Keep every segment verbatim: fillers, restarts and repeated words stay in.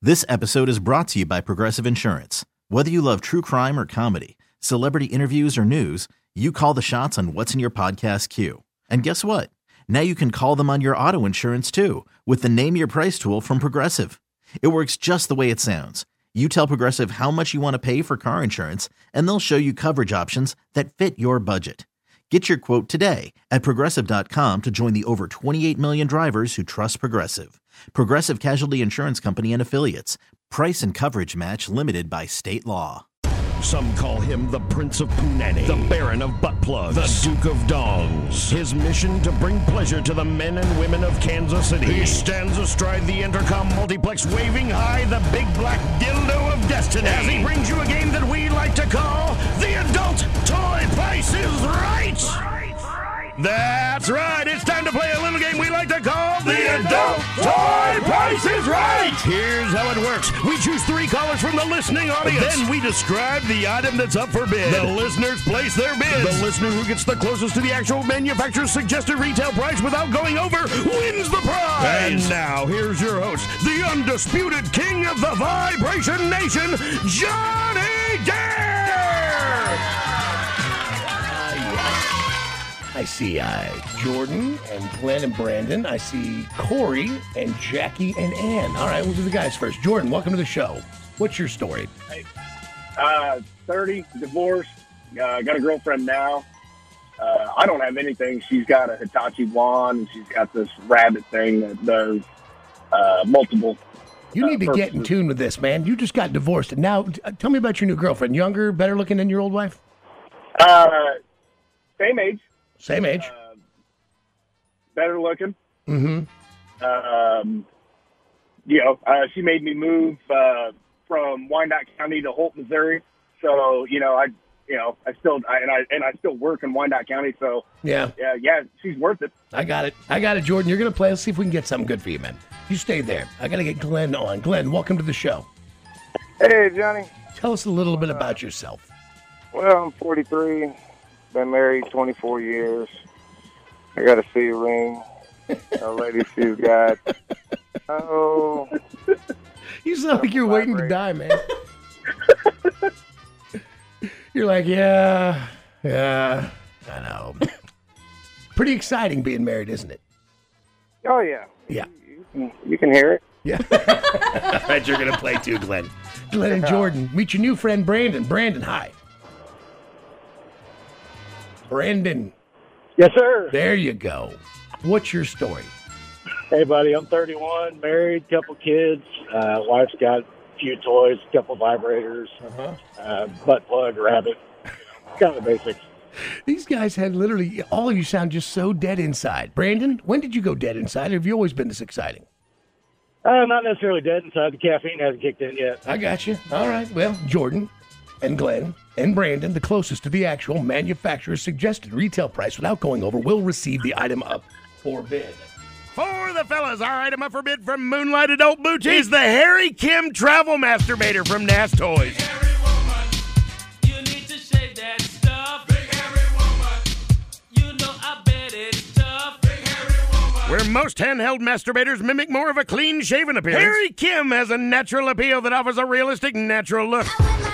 This episode is brought to you by Progressive Insurance. Whether you love true crime or comedy, celebrity interviews or news, you call the shots on what's in your podcast queue. And guess what? Now you can call them on your auto insurance too with the Name Your Price tool from Progressive. It works just the way it sounds. You tell Progressive how much you want to pay for car insurance, and they'll show you coverage options that fit your budget. Get your quote today at Progressive dot com to join the over twenty-eight million drivers who trust Progressive. Progressive Casualty Insurance Company and Affiliates. Price and coverage match limited by state law. Some call him the Prince of Punani, the Baron of Butt Plugs, the Duke of Dongs. His mission to bring pleasure to the men and women of Kansas City. He stands astride the Intercom multiplex, waving high the big black dildo of destiny. As he brings you a game that we like to call the Adult Toy Price is Right. Right, right. That's right. It's time to play a little game we like to call the Adult Toy Price is Right. Here's how it works. We choose three callers from the listening audience. Then we describe the item that's up for bid. The listeners place their bids. The listener who gets the closest to the actual manufacturer's suggested retail price without going over wins the prize. And now, here's your host, the undisputed king of the Vibration Nation, Johnny Dare! I see uh, Jordan and Glenn and Brandon. I see Corey and Jackie and Ann. All right, we'll do the guys first. Jordan, welcome to the show. What's your story? Hey, uh, thirty, divorced, uh, got a girlfriend now. Uh, I don't have anything. She's got a Hitachi wand, and she's got this rabbit thing that does uh, multiple. You need uh, to get in tune with this, man. You just got divorced. And now, uh, tell me about your new girlfriend. Younger, better looking than your old wife? Uh, same age. Same age. Uh, better looking. Mm-hmm. Um, you know, uh, she made me move uh, from Wyandotte County to Holt, Missouri. So, you know, I, you know, I still, I, and I, and I still work in Wyandotte County. So, yeah, yeah, yeah, she's worth it. I got it. I got it, Jordan. You're gonna play. Let's see if we can get something good for you, man. You stay there. I gotta get Glenn on. Glenn, welcome to the show. Hey, Johnny. Tell us a little bit about yourself. Well, I'm forty-three. Been married twenty-four years. I got a C ring. A lady she's got. Oh. You sound like you're waiting to die, man. You're like, yeah, yeah, I know. Pretty exciting being married, isn't it? Oh, yeah. Yeah. You can, you can hear it. Yeah. All right, you're going to play too, Glenn. Glenn and Jordan. Meet your new friend, Brandon. Brandon, hi. Brandon. Yes, sir. There you go. What's your story? Hey, buddy, I'm thirty-one, married, couple kids. Uh, wife's got a few toys, couple vibrators, Uh-huh. uh, butt plug, rabbit, kind of the basics. These guys had literally, all of you sound just so dead inside. Brandon, when did you go dead inside? Or have you always been this exciting? Uh, not necessarily dead inside. The caffeine hasn't kicked in yet. I got you. All right. Well, Jordan and Glenn and Brandon, the closest to the actual manufacturer's suggested retail price without going over, will receive the item up for bid. For the fellas, our item up for bid from Moonlight Adult Boutique is the Harry Kim Travel Masturbator from Nass Toys. Big hairy woman, you need to shave that stuff. Big hairy woman, you know I bet it's tough. Big hairy woman. Where most handheld masturbators mimic more of a clean-shaven appearance, Harry Kim has a natural appeal that offers a realistic, natural look.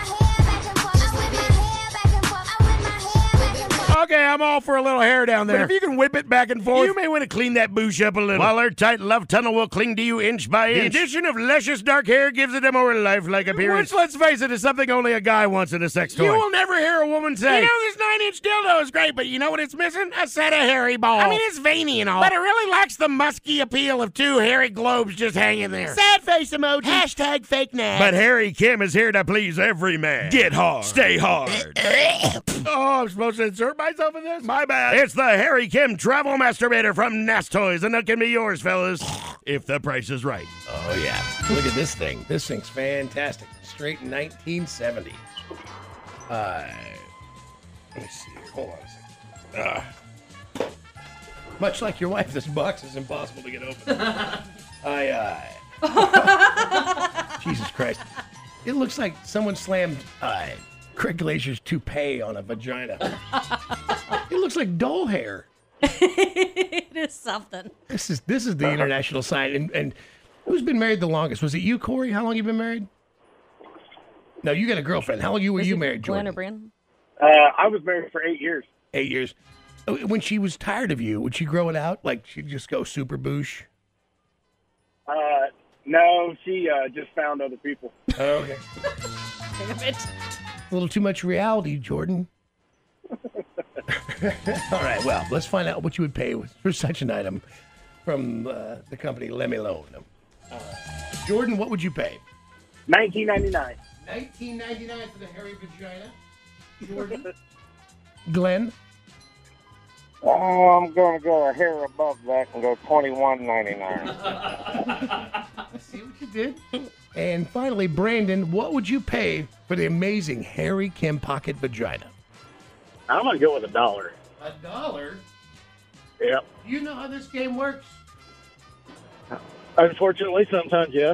Okay, I'm all for a little hair down there. But if you can whip it back and forth, you may want to clean that boosh up a little. While our tight love tunnel will cling to you inch by inch. The addition of luscious dark hair gives it a more lifelike appearance. Which, let's face it, is something only a guy wants in a sex toy. You will never hear a woman say, you know, this nine-inch dildo is great, but you know what it's missing? A set of hairy balls. I mean, it's veiny and all, but it really lacks the musky appeal of two hairy globes just hanging there. Sad face emoji. Hashtag fake nads. But Harry Kim is here to please every man. Get hard. Stay hard. Oh, I'm supposed to insert myself in this? My bad. It's the Harry Kim Travel Masturbator from Nass Toys, and that can be yours, fellas, if the price is right. Oh, yeah. Look at this thing. This thing's fantastic. Straight nineteen seventy. Uh, let me see here. Hold on a second. Uh, much like your wife, this box is impossible to get open. I, uh... Jesus Christ. It looks like someone slammed uh, Craig Glazier's toupee on a vagina. It looks like doll hair. It is something. This is this is the international sign, and, and Who's been married the longest? Was it you, Corey? How long you been married? No, you got a girlfriend. How long you were Was you it married, Glenn Jordan? or Brandon? Uh, I was married for eight years. Eight years. When she was tired of you, would she grow it out? Like she'd just go super boosh? Uh, no, she uh, just found other people. Oh, okay. Damn it. A little too much reality, Jordan. All right, well, let's find out what you would pay for such an item from uh, the company Lemilone. Uh, Jordan, what would you pay? nineteen ninety-nine. nineteen ninety-nine for the hairy vagina. Jordan? Glenn? Oh, I'm going to go a hair above that and go twenty-one ninety-nine. See what you did? And finally, Brandon, what would you pay for the amazing Harry Kim pocket vagina? I'm going to go with a dollar. A dollar? Yep. You know how this game works? Unfortunately, sometimes yes.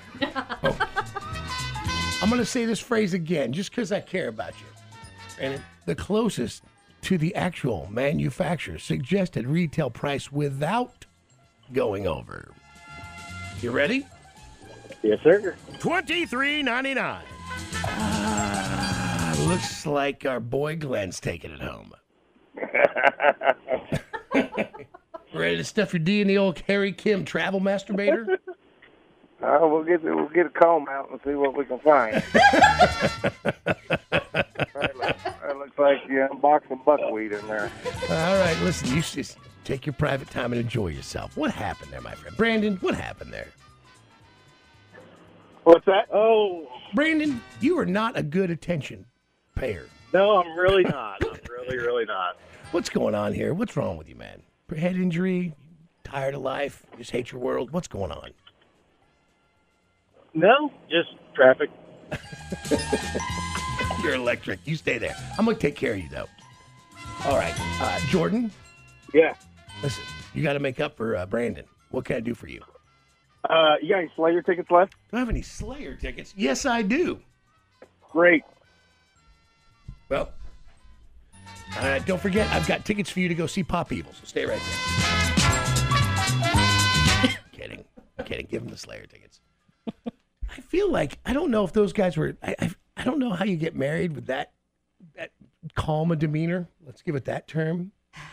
I'm going to say this phrase again just because I care about you. And it, the closest to the actual manufacturer's suggested retail price without going over. You ready? Yes, sir. twenty-three ninety-nine. Ah, looks like our boy Glenn's taking it home. Ready to stuff your D in the old Harry Kim travel masturbator? Uh, we'll get we'll get a comb out and see what we can find. that, looks, that looks like you unboxed some buckwheat in there. All right, listen, you just take your private time and enjoy yourself. What happened there, my friend? Brandon, what happened there? What's that? Oh, Brandon, you are not a good attention payer. no, I'm really not. I'm really, really not. What's going on here? What's wrong with you, man? Head injury? Tired of life? Just hate your world? What's going on? No, just traffic. You're electric. You stay there. I'm going to take care of you, though. All right. Uh, Jordan, Yeah. listen, you got to make up for uh, Brandon. What can I do for you? Uh, you got any Slayer tickets left? Do I have any Slayer tickets? Yes, I do. Great. Well, uh, don't forget, I've got tickets for you to go see Pop Evil, so stay right there. kidding. Kidding. Give them the Slayer tickets. I feel like, I don't know if those guys were, I, I, I don't know how you get married with that, that calm a demeanor. Let's give it that term.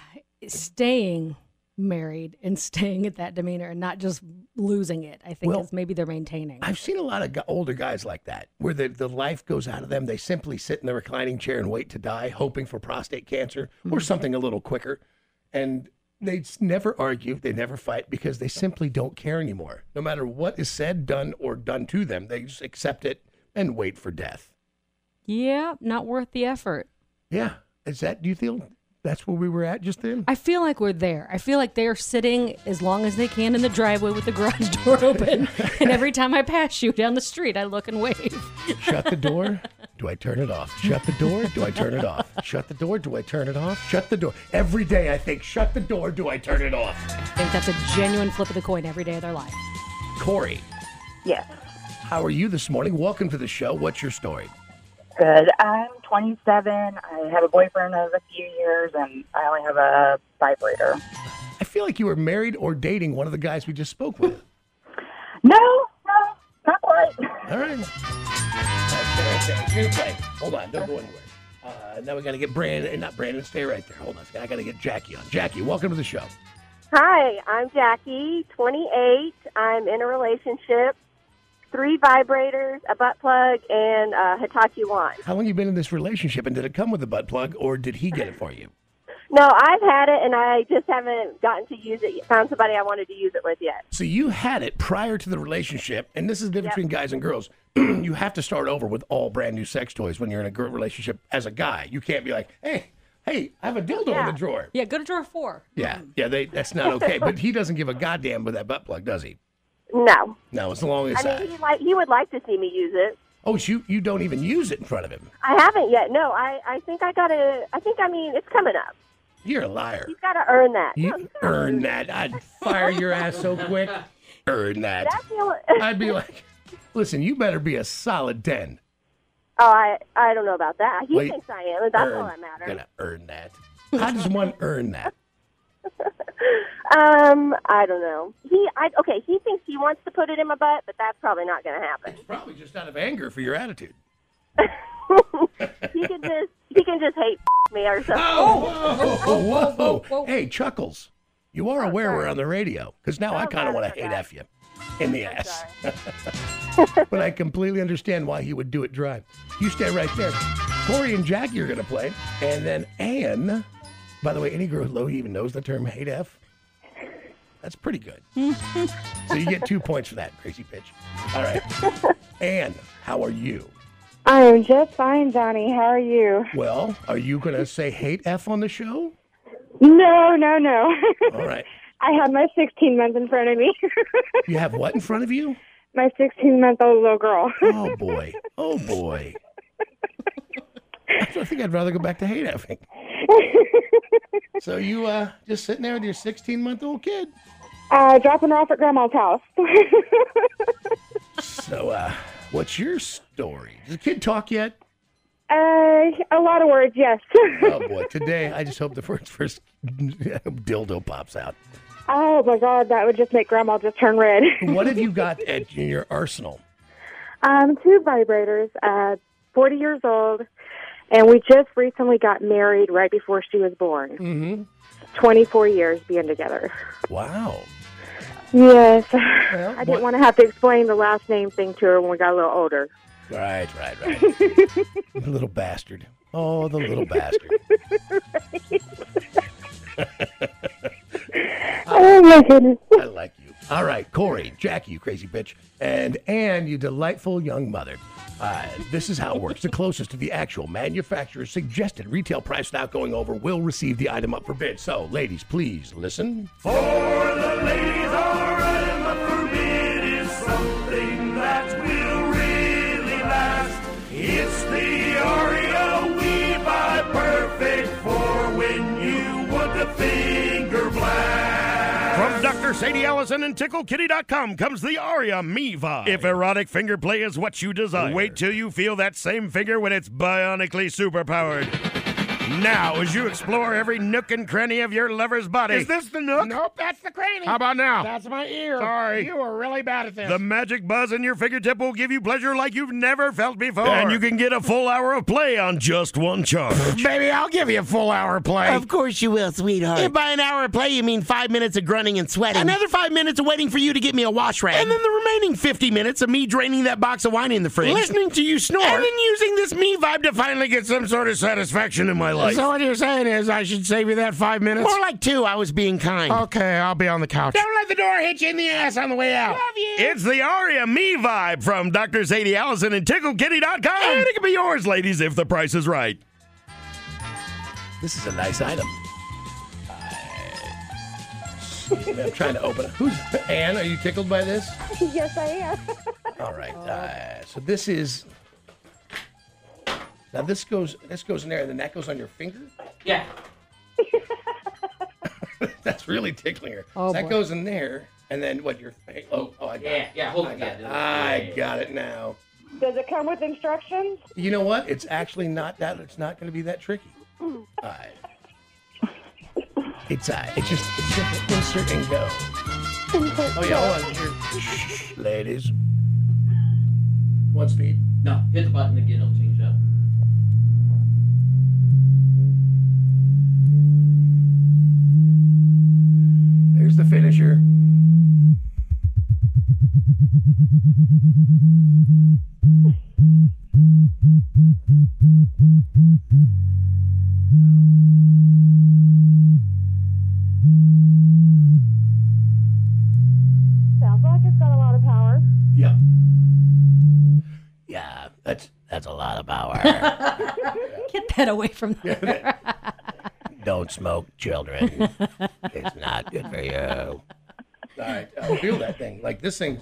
Staying married and staying at that demeanor and not just losing it, I think Well, is maybe they're maintaining. I've seen a lot of gu- older guys like that, where the, the life goes out of them. They simply sit in the reclining chair and wait to die, hoping for prostate cancer or something a little quicker. And they s- never argue. They never fight because they simply don't care anymore. No matter what is said, done, or done to them, they just accept it and wait for death. Yeah, not worth the effort. Yeah. Is that, do you feel that's where we were at just then? I feel like we're there. I feel like they're sitting as long as they can in the driveway with the garage door open. And every time I pass you down the street, I look and wave. Shut the door. Do I turn it off? Shut the door. Do I turn it off? Shut the door. Do I turn it off? Shut the door. Every day I think, shut the door. Do I turn it off? I think that's a genuine flip of the coin every day of their life. Corey, Yes. how are you this morning? Welcome to the show. What's your story? Good. I'm twenty-seven. I have a boyfriend of a few years, and I only have a vibrator. I feel like you were married or dating one of the guys we just spoke with. No, no, not quite. All right. Okay, okay. You're gonna play. Hold on. Don't go anywhere. Uh, now we got to get Brandon. Not Brandon. Stay right there. Hold on. I got to get Jackie on. Jackie, welcome to the show. Hi, I'm Jackie, twenty-eight. I'm in a relationship. Three vibrators, a butt plug, and a Hitachi wand. How long you been in this relationship, and did it come with a butt plug, or did he get it for you? No, I've had it, and I just haven't gotten to use it. Found somebody I wanted to use it with yet. So you had it prior to the relationship, and this is the difference Yep. between guys and girls. You have to start over with all brand new sex toys when you're in a girl relationship as a guy. You can't be like, hey, hey, I have a dildo in the drawer. Yeah, go to drawer four. Yeah, yeah, they, that's not okay. But he doesn't give a goddamn with that butt plug, does he? No. No, as long as I mean, he, like, he would like to see me use it. oh, so you you don't even use it in front of him. I haven't yet. No, I, I think I got to, I think, I mean, it's coming up. You're a liar. He's got to earn that. No, You he's gotta earn that. I'd fire your ass so quick. Earn that. That's the only- I'd be like, listen, you better be a solid ten. Oh, I, I don't know about that. He Wait, thinks I am, and that's earn, all that matters. Gonna earn that. How does one earn that? Um, I don't know. He, I, okay, he thinks he wants to put it in my butt, but that's probably not going to happen. It's probably just out of anger for your attitude. he can just, he can just hate me or something. Oh, whoa, whoa, whoa, whoa. Hey, Chuckles, you are aware oh, we're on the radio, because now oh, I kind of want to hate F you in the ass. But I completely understand why he would do it dry. You stay right there. Corey and Jackie are going to play, and then Ann, by the way, any girl who even knows the term hate F, that's pretty good. So you get two points for that, crazy bitch. All right. Ann, how are you? I am just fine, Johnny. How are you? Well, are you going to say hate F on the show? No, no, no. All right. I have my sixteen-month in front of me. You have what in front of you? My sixteen-month-old little girl. Oh, boy. Oh, boy. I think I'd rather go back to hate effing. So you uh, just sitting there with your sixteen-month-old kid? Uh, dropping her off at Grandma's house. So, uh, what's your story? Does the kid talk yet? Uh, a lot of words, yes. Oh, boy. Today, I just hope the first, first dildo pops out. Oh, my God. That would just make Grandma just turn red. What have you got at your arsenal? Um, two vibrators, uh, forty years old, and we just recently got married right before she was born. Mm-hmm. twenty-four years being together. Wow. Yes. Well, I didn't what? want to have to explain the last name thing to her when we got a little older. Right, right, right. The little bastard. Oh, the little bastard. Oh, my goodness. I like you. All right, Corey, Jackie, you crazy bitch, and Ann, you delightful young mother. Uh, this is how it works. The closest to the actual manufacturer's suggested retail price without going over will receive the item up for bid. So, ladies, please listen. For the ladies, our item up for bid is something that will really last. It's the Aria We Buy Perfect for when you want a finger blast. From Doctor Sadie Allison and Tickle Kitty dot com comes the Aria Me Vibe. If erotic finger play is what you desire, wait till you feel that same finger when it's bionically superpowered. Now, as you explore every nook and cranny of your lover's body. Is this the nook? Nope, that's the cranny. How about now? That's my ear. Sorry. You are really bad at this. The magic buzz in your fingertip will give you pleasure like you've never felt before. And you can get a full hour of play on just one charge. Baby, I'll give you a full hour of play. Of course you will, sweetheart. And by an hour of play, you mean five minutes of grunting and sweating. Another five minutes of waiting for you to get me a wash rag. And then the remaining fifty minutes of me draining that box of wine in the fridge. Listening to you snore. And then using this me vibe to finally get some sort of satisfaction in my life. So what you're saying is I should save you that five minutes? More like two. I was being kind. Okay, I'll be on the couch. Don't let the door hit you in the ass on the way out. Love you. It's the Aria Me Vibe from Doctor Sadie Allison and Tickle Kitty dot com. And it can be yours, ladies, if the price is right. This is a nice item. I'm trying to open it. Who's Ann? Are you tickled by this? Yes, I am. All right. Uh, so this is. Now this goes. This goes in there, and then that goes on your finger. Yeah. That's really tickling her. Oh, that boy. goes in there, and then what? Your. Oh, oh I got Yeah, it. yeah, hold I it. got Yeah, it. do it. I Yeah, yeah. got it now. Does it come with instructions? You know what? It's actually not that. It's not going to be that tricky. All right. It's uh, it's just it's simple. Insert and go. Oh yeah, hold on. Here. Shh, ladies. One speed. No, hit the button again, it'll change up. There's the finisher. Sounds like it's got a lot of power. Yeah. Yeah, that's that's a lot of power. Get that away from there. Don't smoke, children. It's not good for you. All right, uh, feel that thing. Like this thing.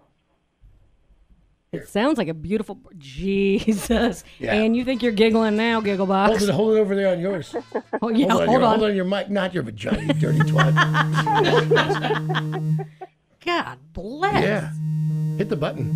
It sounds like a beautiful. Jesus. Yeah. And you think you're giggling now, Gigglebox? Hold it, hold it over there on yours. Oh, yeah, hold on, hold your, on. hold on your mic, not your vagina, you dirty twat. God bless. Yeah. Hit the button.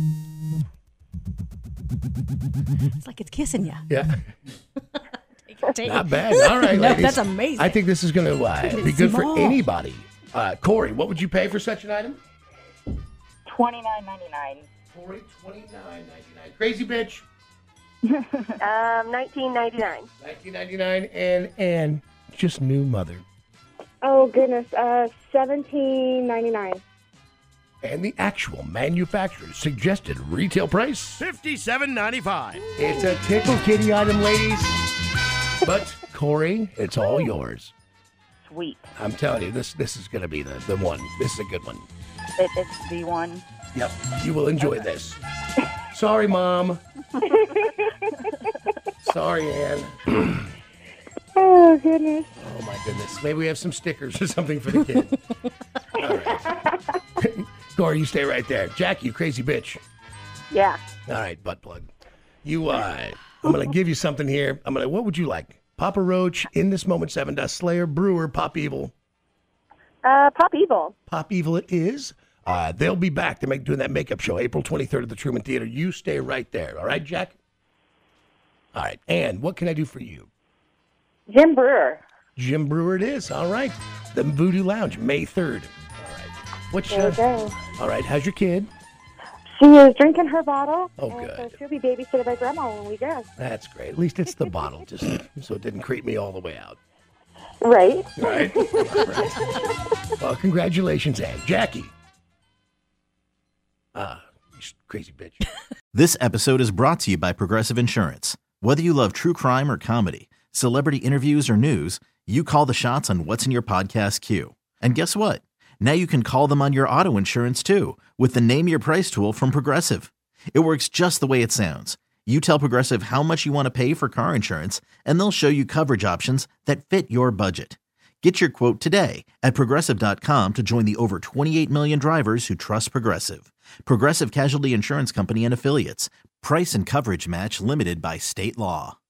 It's like it's kissing you. Yeah. latte. Not bad. All right, No, ladies. that's amazing. I think this is going to uh, be It's good small. for anybody. Uh, Corey, what would you pay for such an item? Twenty-nine ninety-nine. Corey, twenty-nine ninety-nine. Crazy bitch. Um, nineteen ninety-nine. nineteen ninety-nine. And and just new mother. Oh, goodness. Uh, seventeen ninety-nine. And the actual manufacturer's suggested retail price. fifty-seven ninety-five. It's a tickle kitty item, ladies. But Corey, it's all yours. Sweet. I'm telling you, this this is going to be the, the one. This is a good one. It, it's the one. Yep, you will enjoy this. Sorry, Mom. Sorry, Ann. Oh, goodness. Oh, my goodness. Maybe we have some stickers or something for the kid. All right. Corey, you stay right there. Jack, you crazy bitch. Yeah. All right, butt plug. You, uh, I'm going to give you something here. I'm going to, what would you like? Papa Roach, In This Moment, Seven Dust Slayer, Brewer, Pop Evil. Uh, Pop Evil. Pop Evil it is. Uh, they'll be back to make doing that makeup show April twenty-third at the Truman Theater. You stay right there. All right, Jack? All right. Ann, what can I do for you? Jim Brewer. Jim Brewer it is. All right. The Voodoo Lounge, May third. All right. What's There your... you go. All right. How's your kid? She is drinking her bottle. Oh, and good. So she'll be babysitted by Grandma when we go. That's great. At least it's the bottle, just so it didn't creep me all the way out. Right. Right? Right. Well, congratulations, Ann. Jackie. Ah, you crazy bitch. This episode is brought to you by Progressive Insurance. Whether you love true crime or comedy, celebrity interviews or news, you call the shots on what's in your podcast queue. And guess what? Now you can call them on your auto insurance too with the Name Your Price tool from Progressive. It works just the way it sounds. You tell Progressive how much you want to pay for car insurance, and they'll show you coverage options that fit your budget. Get your quote today at Progressive dot com to join the over twenty-eight million drivers who trust Progressive. Progressive Casualty Insurance Company and Affiliates. Price and coverage match limited by state law.